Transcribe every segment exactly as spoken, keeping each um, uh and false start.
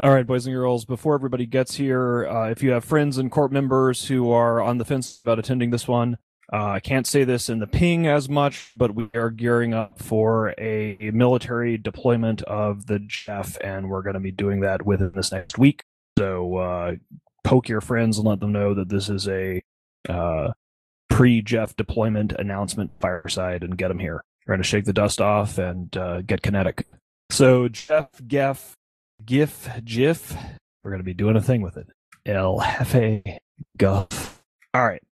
All right, boys and girls, before everybody gets here, uh, if you have friends and court members who are on the fence about attending this one, uh, I can't say this in the ping as much, but we are gearing up for a, a military deployment of the Jeff, and we're going to be doing that within this next week. So uh, poke your friends and let them know that this is a uh, pre-Jeff deployment announcement fireside and get them here. We're going to shake the dust off and uh, get kinetic. So Jeff, Geff, GIF, GIF, we're going to be doing a thing with it. El Jefe, Guff. All right.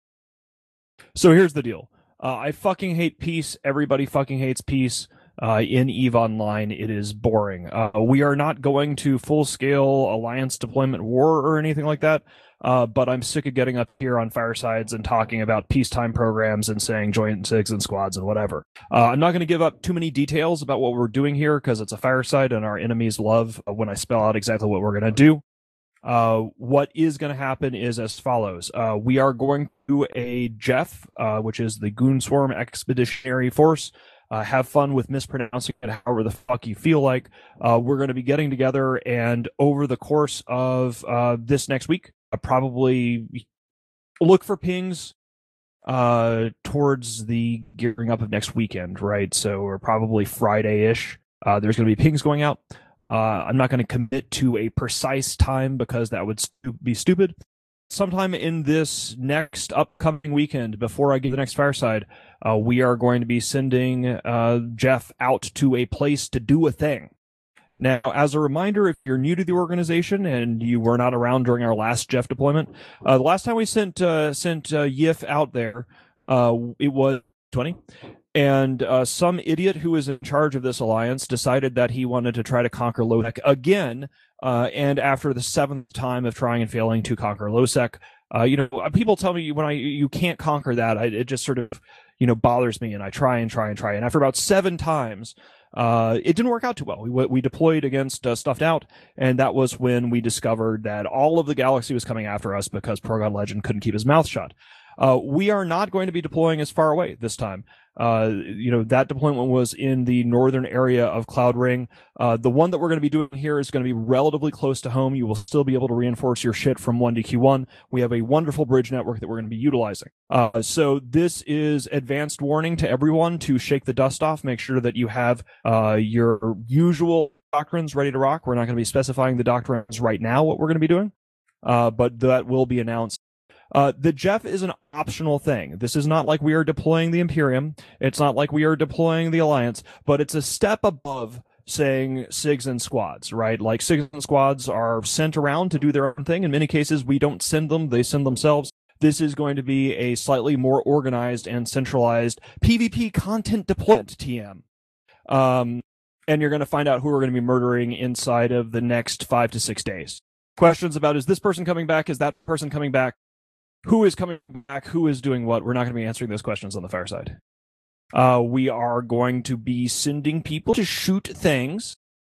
So here's the deal. Uh, I fucking hate peace. Everybody fucking hates peace. Uh, in EVE Online, it is boring. Uh, we are not going to full-scale alliance deployment war or anything like that, uh, but I'm sick of getting up here on firesides and talking about peacetime programs and saying joint SIGs and squads and whatever. Uh, I'm not going to give up too many details about what we're doing here because it's a fireside and our enemies love when I spell out exactly what we're going to do. Uh, what is going to happen is as follows. Uh, we are going to a Jeff, uh, which is the Goonswarm Expeditionary Force. Uh, have fun with mispronouncing it however the fuck you feel like. Uh, we're going to be getting together, and over the course of uh, this next week, uh, probably look for pings uh, towards the gearing up of next weekend, right? So we're probably Friday-ish. Uh, there's going to be pings going out. Uh, I'm not going to commit to a precise time because that would stu- be stupid. Sometime in this next upcoming weekend, before I get the next fireside, uh, we are going to be sending uh, Jeff out to a place to do a thing. Now, as a reminder, if you're new to the organization and you were not around during our last Jeff deployment, uh, the last time we sent uh, sent uh, Yif out there, uh, it was twenty. And uh, some idiot who was in charge of this alliance decided that he wanted to try to conquer Losec again. Uh, and after the seventh time of trying and failing to conquer Losec, uh, you know, people tell me when I you can't conquer that, I, it just sort of, you know, bothers me. And I try and try and try. And after about seven times, uh, it didn't work out too well. We we deployed against uh, Stuffed Out, and that was when we discovered that all of the galaxy was coming after us because Progon Legend couldn't keep his mouth shut. Uh, we are not going to be deploying as far away this time. Uh, you know, that deployment was in the northern area of Cloud Ring. Uh, the one that we're going to be doing here is going to be relatively close to home. You will still be able to reinforce your shit from one to Q one. We have a wonderful bridge network that we're going to be utilizing. Uh, so this is advanced warning to everyone to shake the dust off. Make sure that you have uh, your usual doctrines ready to rock. We're not going to be specifying the doctrines right now, what we're going to be doing, uh, but that will be announced. Uh, the Jeff is an optional thing. This is not like we are deploying the Imperium. It's not like we are deploying the Alliance, but it's a step above saying SIGs and squads, right? Like SIGs and squads are sent around to do their own thing. In many cases, we don't send them. They send themselves. This is going to be a slightly more organized and centralized PvP content deployment T M. Um, and you're going to find out who we're going to be murdering inside of the next five to six days. Questions about, is this person coming back? Is that person coming back? Who is coming back? Who is doing what? We're not going to be answering those questions on the fireside. Uh, we are going to be sending people to shoot things.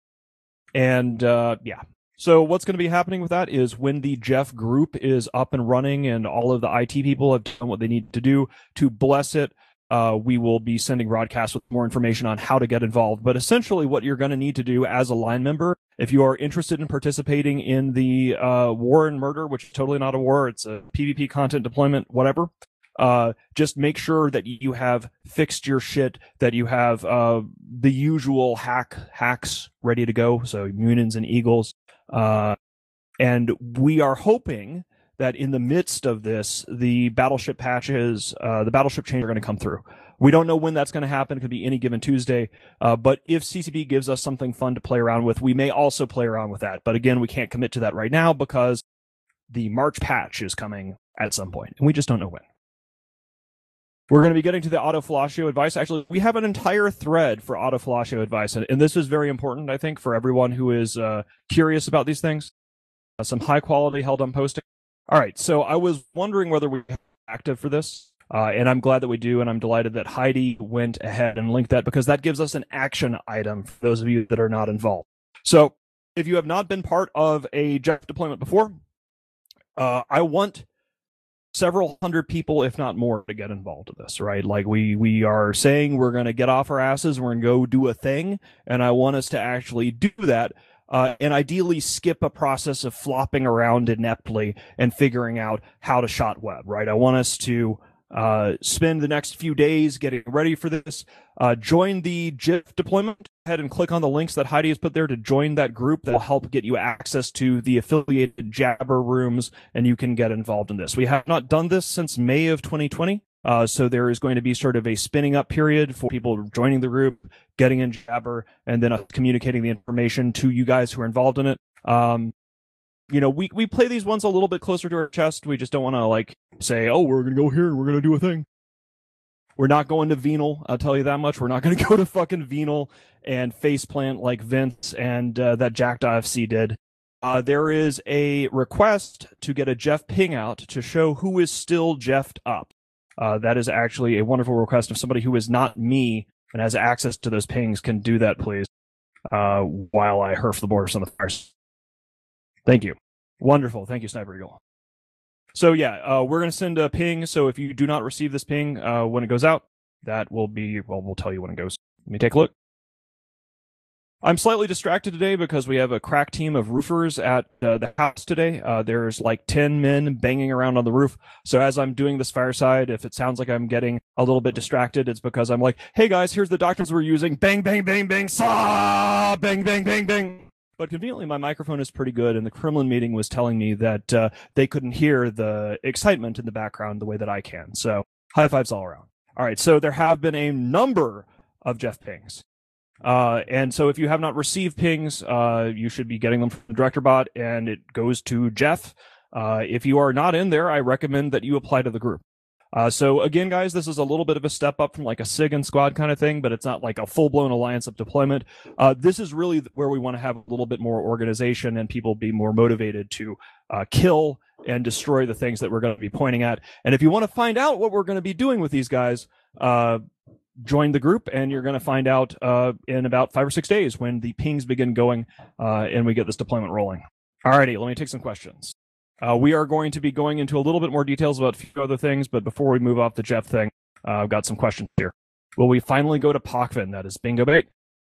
And, uh, yeah. So what's going to be happening with that is when the Jeff group is up and running and all of the I T people have done what they need to do to bless it, uh, we will be sending broadcasts with more information on how to get involved. But essentially what you're going to need to do as a line member, if you are interested in participating in the uh, war and murder, which is totally not a war, it's a PvP content deployment, whatever, uh, just make sure that you have fixed your shit, that you have uh, the usual hack hacks ready to go, so Munins and Eagles. Uh, and we are hoping that in the midst of this, the battleship patches, uh, the battleship change are going to come through. We don't know when that's going to happen. It could be any given Tuesday. Uh, but if C C P gives us something fun to play around with, we may also play around with that. But again, we can't commit to that right now because the March patch is coming at some point, and we just don't know when. We're going to be getting to the autofellatio advice. Actually, we have an entire thread for autofellatio advice, and, and this is very important, I think, for everyone who is uh, curious about these things. Uh, some high-quality held-on posting. All right, so I was wondering whether we have active for this, uh, and I'm glad that we do, and I'm delighted that Heidi went ahead and linked that because that gives us an action item for those of you that are not involved. So if you have not been part of a Jeff deployment before, uh, I want several hundred people, if not more, to get involved in this, right? Like we we are saying we're going to get off our asses, we're going to go do a thing, and I want us to actually do that. uh, and ideally skip a process of flopping around ineptly and figuring out how to shot web, right? I want us to uh, spend the next few days getting ready for this. Uh, join the GIF deployment. Go ahead and click on the links that Heidi has put there to join that group. That will help get you access to the affiliated Jabber rooms, and you can get involved in this. We have not done this since May of twenty twenty. Uh, so there is going to be sort of a spinning up period for people joining the group, getting in Jabber, and then uh, communicating the information to you guys who are involved in it. Um, you know, we, we play these ones a little bit closer to our chest. We just don't want to like say, oh, we're going to go here and we're going to do a thing. We're not going to Venal. I'll tell you that much. We're not going to go to fucking Venal and faceplant like Vince and uh, that Jackdaw F C did. Uh, there is a request to get a Jeff ping out to show who is still Jeffed up. Uh, that is actually a wonderful request. If somebody who is not me and has access to those pings can do that, please, uh, while I herf the borders on the fires. Thank you. Wonderful. Thank you, Sniper Eagle. So, yeah, uh, we're going to send a ping. So if you do not receive this ping uh, when it goes out, that will be, well, we'll tell you when it goes. Let me take a look. I'm slightly distracted today because we have a crack team of roofers at uh, the house today. Uh, there's like ten men banging around on the roof. So as I'm doing this fireside, if it sounds like I'm getting a little bit distracted, it's because I'm like, hey guys, here's the doctrines we're using. Bang, bang, bang, bang, saw, bang, bang, bang, bang. But conveniently, my microphone is pretty good, and the Kremlin meeting was telling me that uh, they couldn't hear the excitement in the background the way that I can. So high fives all around. All right, so there have been a number of Jeff pings. Uh, and so if you have not received pings, uh, you should be getting them from the director bot, and it goes to Jeff. Uh, if you are not in there, I recommend that you apply to the group. Uh, so again, guys, this is a little bit of a step up from like a SIG and squad kind of thing, but it's not like a full-blown alliance of deployment. Uh, this is really where we want to have a little bit more organization and people be more motivated to uh, kill and destroy the things that we're going to be pointing at. And if you want to find out what we're going to be doing with these guys, uh, join the group, and you're going to find out uh, in about five or six days when the pings begin going uh, and we get this deployment rolling. Alrighty, let me take some questions. Uh, we are going to be going into a little bit more details about a few other things, but before we move off the Jeff thing, uh, I've got some questions here. Will we finally go to Pochven? That is bingo bait.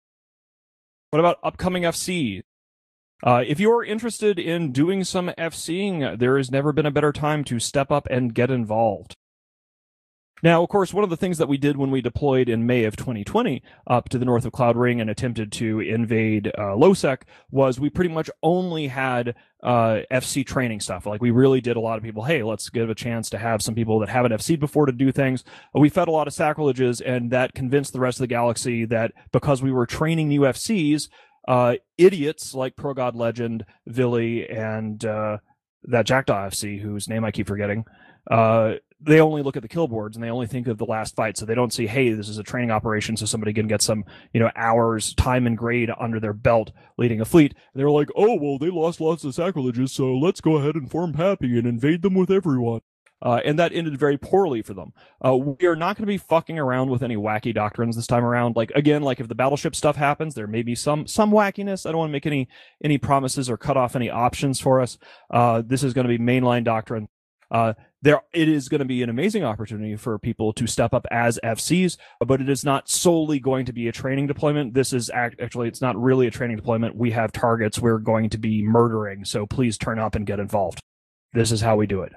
What about upcoming F C? Uh, if you're interested in doing some FCing, there has never been a better time to step up and get involved. Now, of course, one of the things that we did when we deployed in May of twenty twenty up to the north of Cloud Ring and attempted to invade uh, LOSEC was we pretty much only had uh, F C training stuff. Like, we really did a lot of people, hey, let's give a chance to have some people that haven't F C'd before to do things. We fed a lot of sacrileges, and that convinced the rest of the galaxy that because we were training new F Cs, uh, idiots like Pro God Legend, Villy, and uh, that Jackdaw F C, whose name I keep forgetting, uh, they only look at the kill boards and they only think of the last fight. So they don't see, hey, this is a training operation, so somebody can get some, you know, hours, time and grade under their belt leading a fleet. And they're like, oh, well, they lost lots of sacrileges, so let's go ahead and form Pappy and invade them with everyone. Uh, and that ended very poorly for them. Uh, we are not going to be fucking around with any wacky doctrines this time around. Like, again, like if the battleship stuff happens, there may be some some wackiness. I don't want to make any any promises or cut off any options for us. Uh, this is going to be mainline doctrine. Uh, there, it is going to be an amazing opportunity for people to step up as F Cs, but it is not solely going to be a training deployment. This is act, actually, it's not really a training deployment. We have targets we're going to be murdering, so please turn up and get involved. This is how we do it.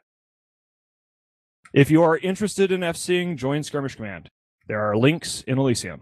If you are interested in FCing, join Skirmish Command. There are links in Elysium.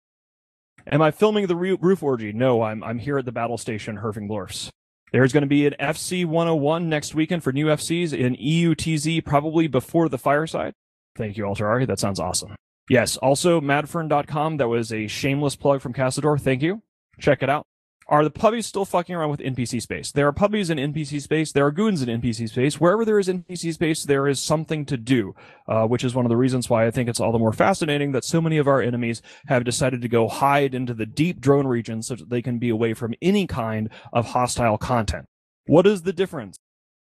Am I filming the roof orgy? No, I'm I'm here at the battle station, herfing blorfs. There's going to be an F C one oh one next weekend for new F Cs in E U T Z, probably before the fireside. Thank you, Alterari. That sounds awesome. Yes, also madfern dot com. That was a shameless plug from Cassador. Thank you. Check it out. Are the puppies still fucking around with N P C space? There are puppies in N P C space. There are goons in N P C space. Wherever there is N P C space, there is something to do, uh, which is one of the reasons why I think it's all the more fascinating that so many of our enemies have decided to go hide into the deep drone regions so that they can be away from any kind of hostile content. What is the difference?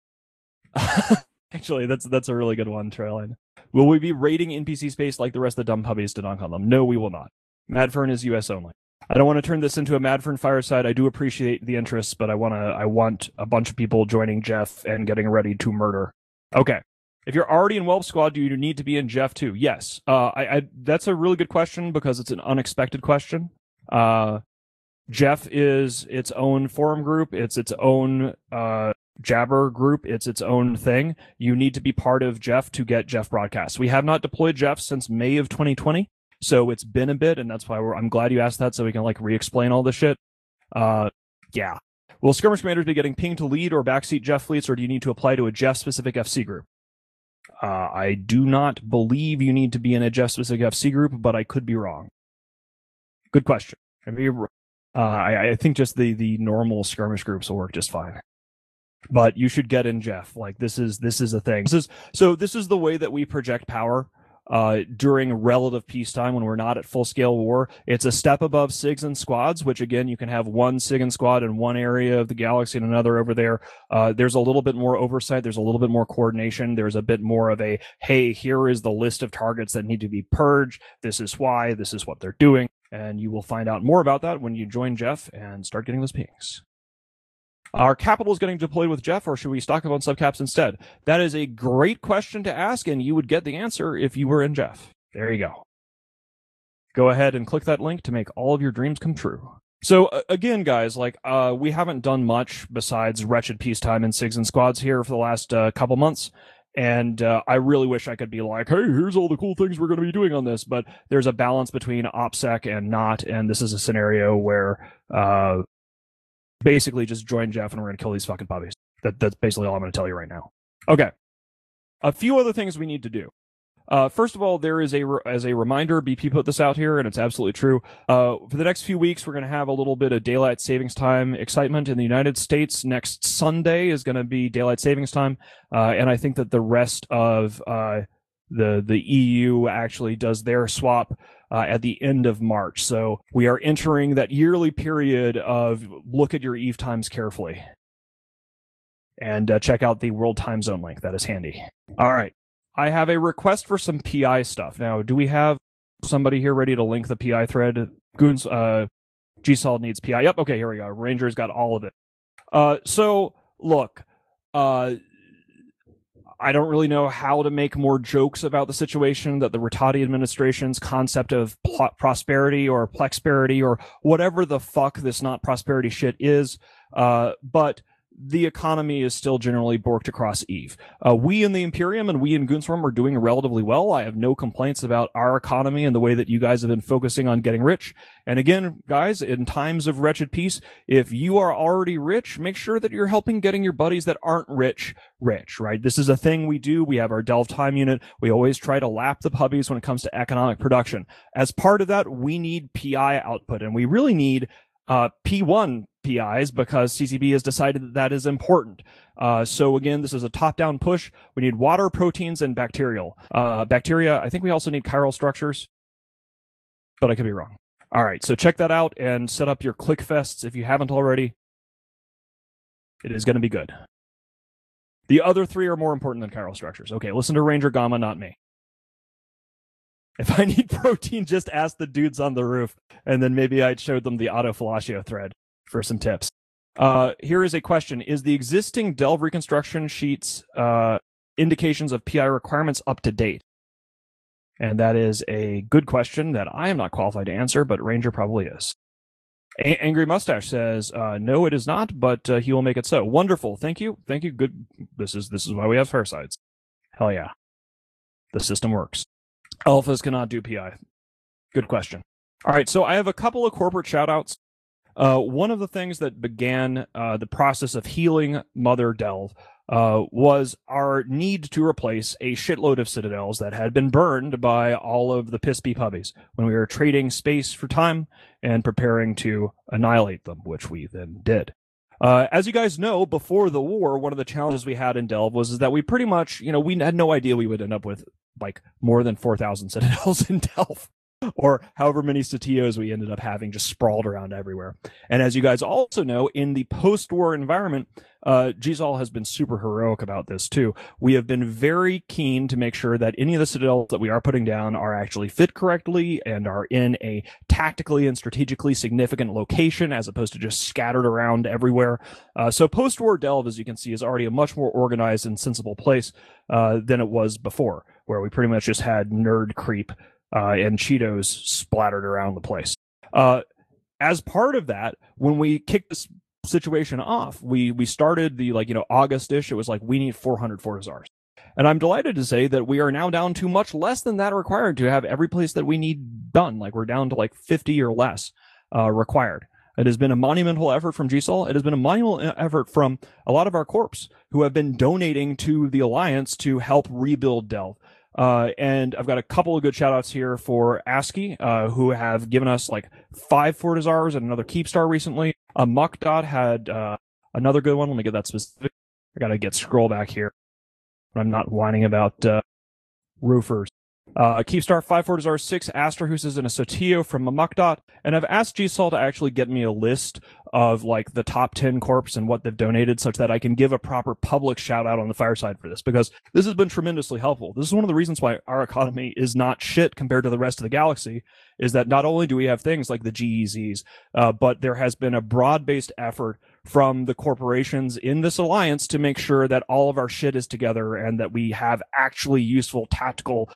Actually, that's that's a really good one, Trailine. Will we be raiding N P C space like the rest of the dumb puppies to dunk on them? No, we will not. Madfern is U S only. I don't want to turn this into a Madfern fireside. I do appreciate the interest, but I want to. I want a bunch of people joining Jeff and getting ready to murder. Okay. If you're already in Whelp Squad, do you need to be in Jeff too? Yes. Uh, I, I. That's a really good question because it's an unexpected question. Uh, Jeff is its own forum group. It's its own uh, Jabber group. It's its own thing. You need to be part of Jeff to get Jeff broadcasts. We have not deployed Jeff since May of twenty twenty, so it's been a bit, and that's why we're, I'm glad you asked that so we can like re-explain all this shit. Uh, yeah. Will skirmish commanders be getting pinged to lead or backseat Jeff fleets, or do you need to apply to a Jeff-specific F C group? Uh, I do not believe you need to be in a Jeff-specific F C group, but I could be wrong. Good question. Maybe Uh, I, I think just the, the normal skirmish groups will work just fine. But you should get in Jeff. Like this is this is a thing. This is so this is the way that we project power uh, during relative peacetime when we're not at full scale war. It's a step above SIGs and squads, which again you can have one SIG and squad in one area of the galaxy and another over there. Uh, there's a little bit more oversight. There's a little bit more coordination. There's a bit more of a hey, here is the list of targets that need to be purged. This is why. This is what they're doing. And you will find out more about that when you join Jeff and start getting those pings. Are capitals getting deployed with Jeff, or should we stock up on subcaps instead? That is a great question to ask, and you would get the answer if you were in Jeff. There you go. Go ahead and click that link to make all of your dreams come true. So uh, again, guys, like uh, we haven't done much besides wretched peacetime and SIGs and squads here for the last uh, couple months. And uh, I really wish I could be like, hey, here's all the cool things we're going to be doing on this. But there's a balance between OPSEC and not. And this is a scenario where uh, basically just join Jeff and we're going to kill these fucking puppies. That, that's basically all I'm going to tell you right now. Okay. A few other things we need to do. Uh, first of all, there is a, as a reminder, B P put this out here, and it's absolutely true. Uh, for the next few weeks, we're going to have a little bit of daylight savings time excitement in the United States. Next Sunday is going to be daylight savings time. Uh, and I think that the rest of, uh, the, the E U actually does their swap, uh, at the end of March. So we are entering that yearly period of look at your Eve times carefully and uh, check out the world time zone link. That is handy. All right. I have a request for some P I stuff. Now, do we have somebody here ready to link the P I thread? Goons, uh, G SOL needs P I. Yep, okay, here we go. Ranger's got all of it. Uh, so, look, uh, I don't really know how to make more jokes about the situation that the Rattati administration's concept of pl- prosperity or plexperity or whatever the fuck this not prosperity shit is, uh, but the economy is still generally borked across Eve. Uh, we in the Imperium and we in Goonswarm are doing relatively well. I have no complaints about our economy and the way that you guys have been focusing on getting rich. And again, guys, in times of wretched peace, if you are already rich, make sure that you're helping getting your buddies that aren't rich, rich, right? This is a thing we do. We have our Delve Time unit. We always try to lap the puppies when it comes to economic production. As part of that, we need P I output, and we really need uh, P one P Is because C C B has decided that that is important. Uh, so again, this is a top-down push. We need water, proteins, and bacterial. Uh, bacteria, I think we also need chiral structures, but I could be wrong. All right, so check that out and set up your click fests if you haven't already. It is going to be good. The other three are more important than chiral structures. Okay, listen to Ranger Gamma, not me. If I need protein, just ask the dudes on the roof, and then maybe I'd show them the autofellatio thread for some tips. Uh, here is a question. Is the existing Delve reconstruction sheets uh, indications of P I requirements up to date? And that is a good question that I am not qualified to answer, but Ranger probably is. A- Angry Mustache says, uh, no, it is not, but uh, he will make it so. Wonderful. Thank you. Thank you. Good. This is, this is why we have Farsides. Hell yeah. The system works. Alphas cannot do P I. Good question. All right. So I have a couple of corporate shout outs. Uh, one of the things that began uh, the process of healing Mother Delve uh, was our need to replace a shitload of citadels that had been burned by all of the Pispy puppies when we were trading space for time and preparing to annihilate them, which we then did. Uh, as you guys know, before the war, one of the challenges we had in Delve was is that we pretty much, you know, we had no idea we would end up with like more than four thousand citadels in Delve. Or however many Satios we ended up having just sprawled around everywhere. And as you guys also know, in the post-war environment, uh, G SOL has been super heroic about this too. We have been very keen to make sure that any of the citadels that we are putting down are actually fit correctly and are in a tactically and strategically significant location as opposed to just scattered around everywhere. Uh, so post-war Delve, as you can see, is already a much more organized and sensible place uh, than it was before, where we pretty much just had nerd creep Uh, and Cheetos splattered around the place. Uh, as part of that, when we kicked this situation off, we we started the, like, you know, August-ish. It was like, we need four hundred Fortizars. And I'm delighted to say that we are now down to much less than that required to have every place that we need done. Like, we're down to like fifty or less uh, required. It has been a monumental effort from G S O L. It has been a monumental effort from a lot of our corps who have been donating to the Alliance to help rebuild Delve. Uh, and I've got a couple of good shout outs here for ASCII, uh, who have given us like five Fortizars and another Keepstar recently. Uh, Muckdot had uh, another good one. Let me get that specific. I got to get scroll back here. I'm not whining about uh, roofers. Uh, Keepstar, five Fortizars, six Astrahuses, and a Sotillo from Muckdot. And I've asked G S O L to actually get me a list of like the top ten corps and what they've donated, such that I can give a proper public shout out on the fireside for this, because this has been tremendously helpful. This is one of the reasons why our economy is not shit compared to the rest of the galaxy, is that not only do we have things like the G E Zs, uh, but there has been a broad-based effort from the corporations in this alliance to make sure that all of our shit is together and that we have actually useful tactical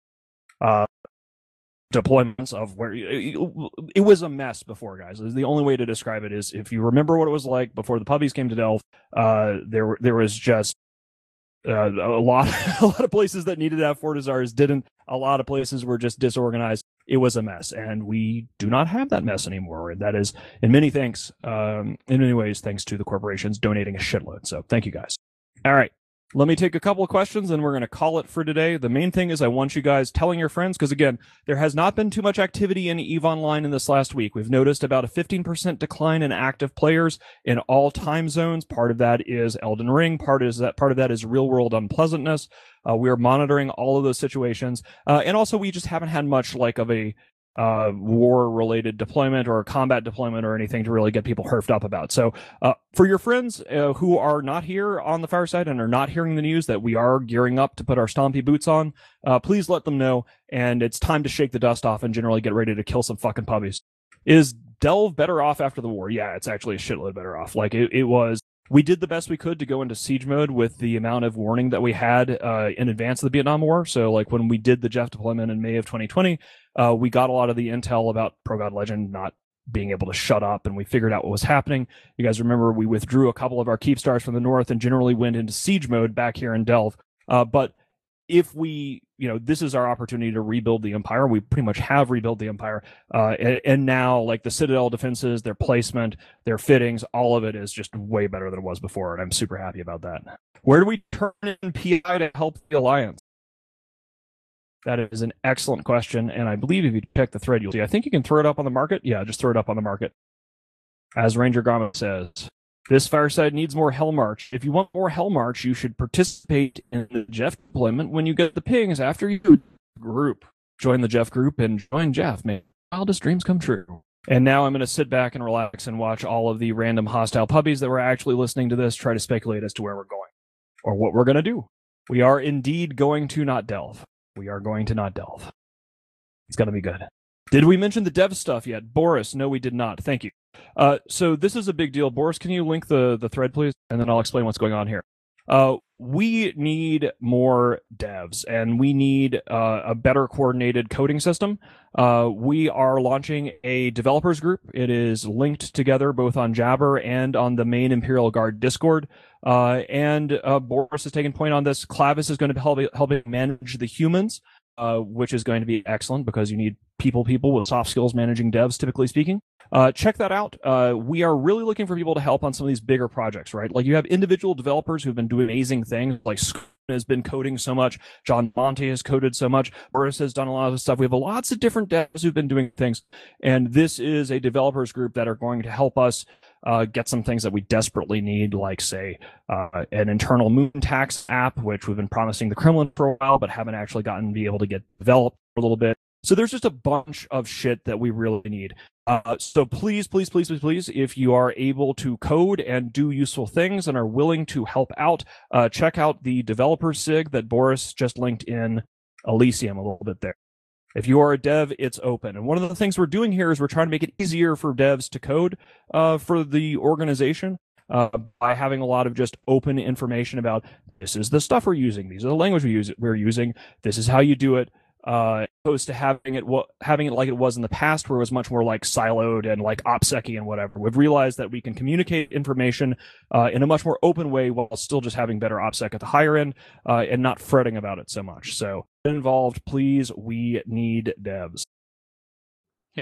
uh deployments of where it, it was a mess before, guys. The only way to describe it is, if you remember what it was like before the puppies came to Delve, uh there there was just uh, a lot a lot of places that needed to have Fortizars didn't. A lot of places were just disorganized. It was a mess, and we do not have that mess anymore. And that is, in many thanks um in many ways, thanks to the corporations donating a shitload. So thank you, guys. All right, let me take a couple of questions and we're going to call it for today. The main thing is I want you guys telling your friends, because again, there has not been too much activity in EVE Online in this last week. We've noticed about a fifteen percent decline in active players in all time zones. Part of that is Elden Ring. Part is that part of that is real world unpleasantness. Uh, we are monitoring all of those situations. Uh, and also we just haven't had much like of a Uh, war-related deployment or combat deployment or anything to really get people herfed up about. So uh, for your friends uh, who are not here on the fireside and are not hearing the news that we are gearing up to put our stompy boots on, uh, please let them know, and it's time to shake the dust off and generally get ready to kill some fucking puppies. Is Delve better off after the war? Yeah, it's actually a shitload better off. Like, it, it was... We did the best we could to go into siege mode with the amount of warning that we had uh, in advance of the Vietnam War. So, like, when we did the Jeff deployment in May of twenty twenty, uh, we got a lot of the intel about Pro God Legend not being able to shut up, and we figured out what was happening. You guys remember we withdrew a couple of our Keepstars from the north and generally went into siege mode back here in Delve. Uh, but if we, you know, this is our opportunity to rebuild the Empire. We pretty much have rebuilt the Empire. Uh, and, and now, like, the Citadel defenses, their placement, their fittings, all of it is just way better than it was before. And I'm super happy about that. Where do we turn in P I to help the Alliance? That is an excellent question. And I believe if you check the thread, you'll see, I think you can throw it up on the market. Yeah, just throw it up on the market. As Ranger Garmo says, this fireside needs more Hellmarch. If you want more Hellmarch, you should participate in the Jeff deployment when you get the pings after you group. Join the Jeff group and join Jeff. May wildest dreams come true. And now I'm going to sit back and relax and watch all of the random hostile puppies that were actually listening to this try to speculate as to where we're going or what we're going to do. We are indeed going to not delve. We are going to not delve. It's going to be good. Did we mention the dev stuff yet? Boris, no, we did not. Thank you. Uh, so this is a big deal. Boris, can you link the, the thread, please? And then I'll explain what's going on here. Uh, we need more devs, and we need uh, a better coordinated coding system. Uh, we are launching a developers group. It is linked together both on Jabber and on the main Imperial Guard Discord. Uh, and uh, Boris has taken point on this. Clavis is going to be helping, helping manage the humans, uh, which is going to be excellent because you need people, people with soft skills managing devs, typically speaking. Uh, check that out. Uh, we are really looking for people to help on some of these bigger projects, right? Like you have individual developers who've been doing amazing things, like Scoop has been coding so much. John Monte has coded so much. Boris has done a lot of stuff. We have lots of different devs who've been doing things. And this is a developers group that are going to help us uh, get some things that we desperately need, like, say, uh, an internal moon tax app, which we've been promising the Kremlin for a while, but haven't actually gotten to be able to get developed for a little bit. So there's just a bunch of shit that we really need. Uh, so please, please, please, please, please, if you are able to code and do useful things and are willing to help out, uh, check out the developer sig that Boris just linked in Elysium a little bit there. If you are a dev, it's open. And one of the things we're doing here is we're trying to make it easier for devs to code uh, for the organization uh, by having a lot of just open information about this is the stuff we're using. These are the language we use, we're using. This is how you do it. uh, opposed to having it having it like it was in the past, where it was much more like siloed and like OPSEC and whatever. We've realized that we can communicate information uh, in a much more open way while still just having better OPSEC at the higher end uh, and not fretting about it so much. So, get involved, please. We need devs. Yeah.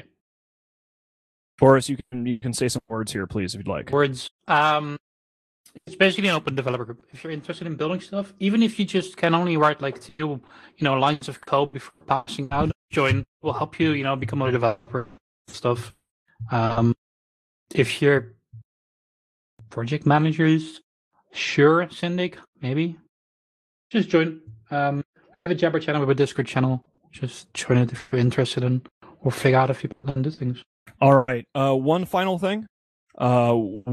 Boris, you can you can say some words here, please, if you'd like. Words. Um, it's basically an open developer group. If you're interested in building stuff, even if you just can only write like two, you know, lines of code before passing out, join. Will help you, you know, become a developer stuff. Um, if you're project managers, sure, Syndic, maybe. Just join. Um, I have a Jabber channel, we have a Discord channel. Just join it if you're interested in, or figure out if you can do things. All right. Uh, one final thing. Uh,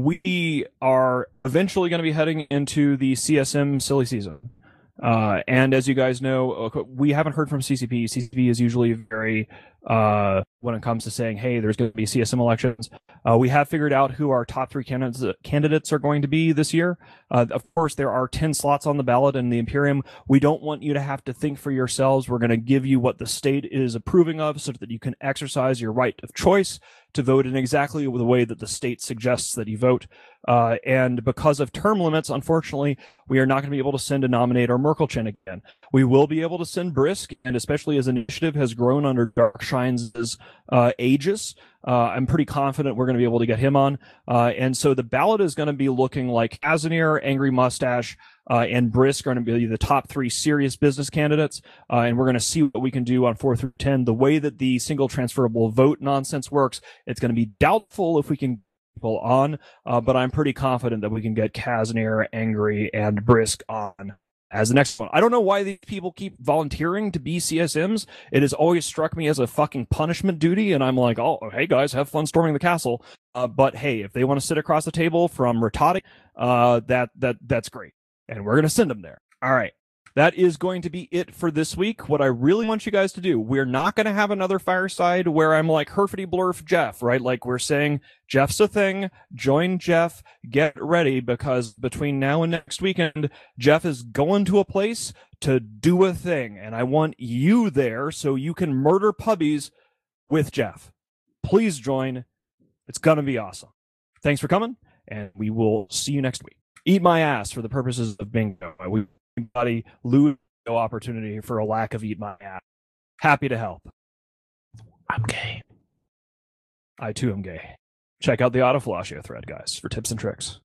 we are eventually going to be heading into the C S M silly season. Uh, and as you guys know, we haven't heard from C C P. C C P is usually very, uh, when it comes to saying, hey, there's going to be C S M elections. Uh, we have figured out who our top three candidates, candidates are going to be this year. Uh, of course, there are ten slots on the ballot in the Imperium. We don't want you to have to think for yourselves. We're going to give you what the state is approving of so that you can exercise your right of choice to vote in exactly the way that the state suggests that you vote. Uh, and because of term limits, unfortunately, we are not going to be able to send a nominate or Merkelchen again. We will be able to send Brisk, and especially as initiative has grown under Darkshine's uh, aegis, uh, I'm pretty confident we're going to be able to get him on. Uh, and so the ballot is going to be looking like Casimir, Angry Mustache, uh, and Brisk are going to be the top three serious business candidates. Uh, and we're going to see what we can do on four through ten. The way that the single transferable vote nonsense works, it's going to be doubtful if we can people on, uh, but I'm pretty confident that we can get Casimir, Angry, and Brisk on as the next one. I don't know why these people keep volunteering to be C S Ms. It has always struck me as a fucking punishment duty, and I'm like, oh, hey guys, have fun storming the castle. Uh, but hey, if they want to sit across the table from Rattati, uh, that that that's great, and we're gonna send them there. All right. That is going to be it for this week. What I really want you guys to do, we're not going to have another fireside where I'm like herfity blurf Jeff, right? Like we're saying Jeff's a thing, join Jeff, get ready, because between now and next weekend, Jeff is going to a place to do a thing. And I want you there so you can murder puppies with Jeff. Please join. It's going to be awesome. Thanks for coming, and we will see you next week. Eat my ass for the purposes of bingo. We Anybody lose no opportunity for a lack of eat my ass. Happy to help. I'm gay. I too am gay. Check out the Autofellatio thread, guys, for tips and tricks.